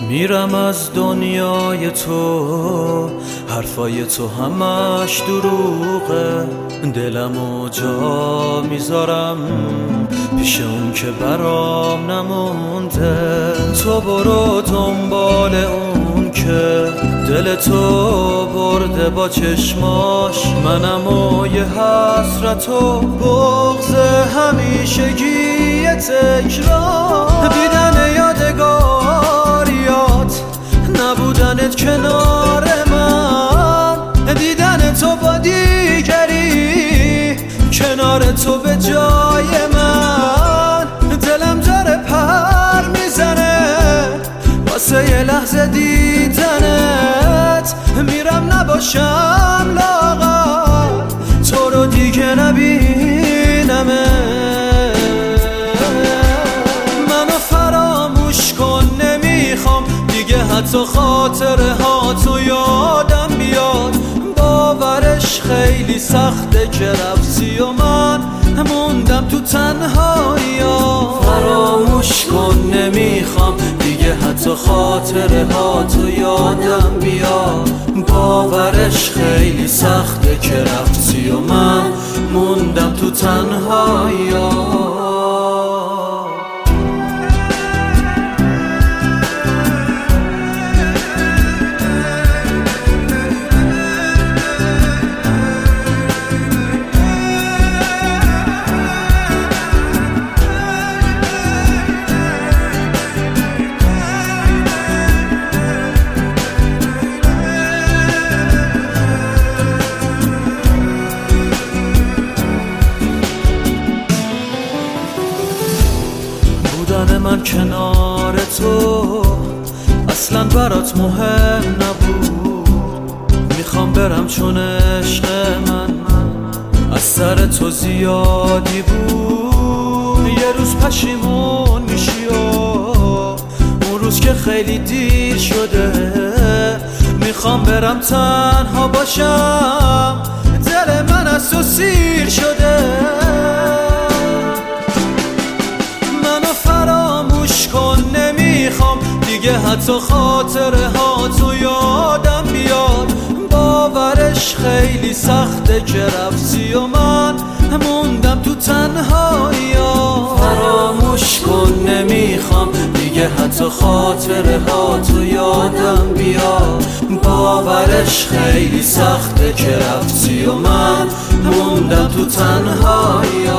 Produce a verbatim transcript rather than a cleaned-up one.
میرم از دنیای تو، حرفای تو همش دروغه، دلمو جا میذارم پیش اون که برام نمونده. تو برو دنبال اون که دل تو برده با چشماش، منم و یه حسرت و بغض همیشگی تکرار. دیدن یادگاریات، نبودنت کنار من، دیدن تو با دیگری، کنار تو به جای من. دلم داره پر میزنه واسه یه لحظه دیدنت، میرم نباشم لاغر تو رو دیگه نبینمه. منو فراموش کن، نمیخوام دیگه حتی خاطره ها تو یادم بیاد. باورش خیلی سخته که رفتی و من موندم تو تنهایی. فراموش کن، نمیخوام دیگه حتی خاطره ها تو یادم بیاد. باورش خیلی سخته که رفتی و من موندم تو تنهایی. بودن من کنار تو اصلا برات مهم نبود. میخوام برم چون عشق من از سر تو زیادی بود. یه روز پشیمون میشی و اون روز که خیلی دیر شده. میخوام برم تنها باشم، دل من از تو سیر شده. نمیخوام دیگه حتی خاطره ها تو یادم بیاد. باورش خیلی سخته که رفتی و من موندم تو تنهایی. فراموش کن، نمیخوام دیگه حتی خاطره ها تو یادم بیاد. باورش خیلی سخته که رفتی و من موندم تو تنهایی.